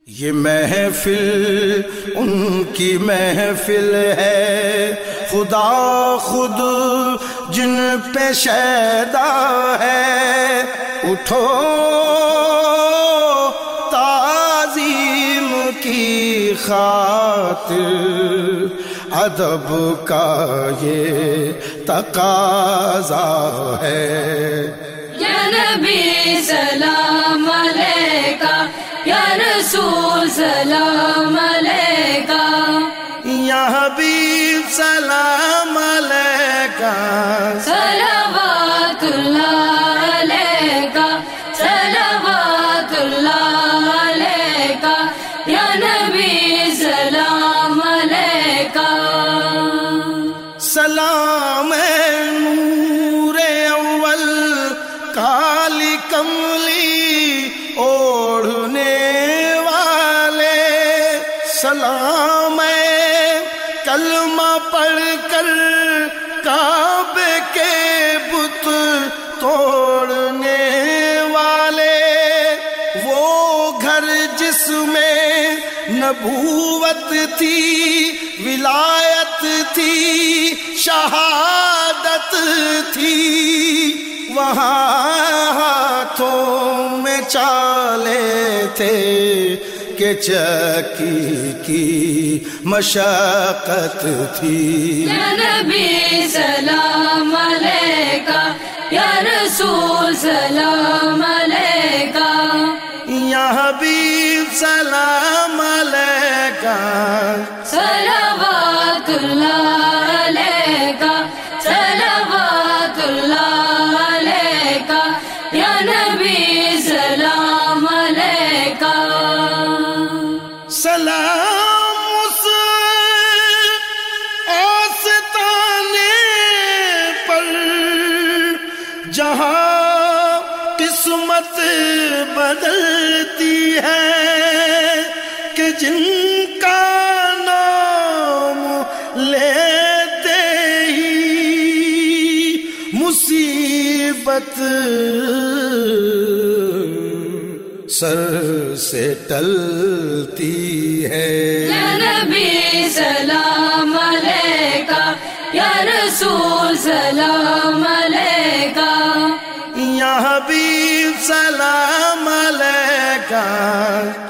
یہ محفل ان کی محفل ہے، خدا خود جن پہ شیدا ہے، اٹھو تعظیم کی خاطر، ادب کا یہ تقاضا ہے۔ یا نبی سلام علیکہ، یا رسول سلام علیکہ، یا حبیب سلام علیکہ، صلوات اللہ علیکہ، صلوات اللہ علیکہ، یا نبی سلام علیکہ۔ سلام نور اول کالی کملی اوڑھنے والے، سلام کلمہ پڑھ کر کعبے کے بت توڑنے والے، وہ گھر جس میں نبوت تھی، ولایت تھی، شہادت تھی، وہاں ہاتھوں میں چالے تھے کہ چکی کی مشقت تھی۔ یا نبی سلام علیکہ، یا رسول سلام علیکہ، یا حبیب سلام علیکہ، صلوات اللہ علیکہ، صلوات اللہ علیکہ، یا نبی سلام علیکہ۔ سلام اس آستانے پر جہاں قسمت بدلتی ہے، کہ جن کا نام لیتے ہی مصیبت سر سے ٹلتی ہے۔ یا نبی سلام علیکہ، یا رسول سلام علیکہ، یا حبیب سلام علیکہ،